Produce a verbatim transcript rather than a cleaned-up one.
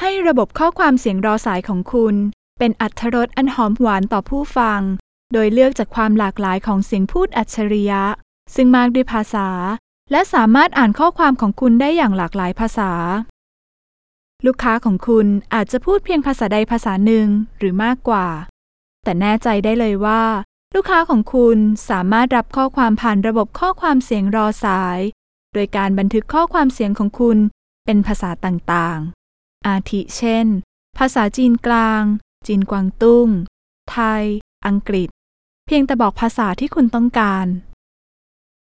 ให้ระบบข้อความเสียงรอสายของคุณเป็นอรรถรสอันหอมหวานต่อผู้ฟังโดยเลือกจากความหลากหลายของเสียงพูดอัจฉริยะซึ่งมากด้วยภาษาและสามารถอ่านข้อความของคุณได้อย่างหลากหลายภาษาลูกค้าของคุณอาจจะพูดเพียงภาษาใดภาษาหนึ่งหรือมากกว่าแต่แน่ใจได้เลยว่าลูกค้าของคุณสามารถรับข้อความผ่านระบบข้อความเสียงรอสายโดยการบันทึกข้อความเสียงของคุณเป็นภาษาต่างๆอาทิเช่นภาษาจีนกลางจีนกวางตุ้งไทยอังกฤษเพียงแต่บอกภาษาที่คุณต้องการ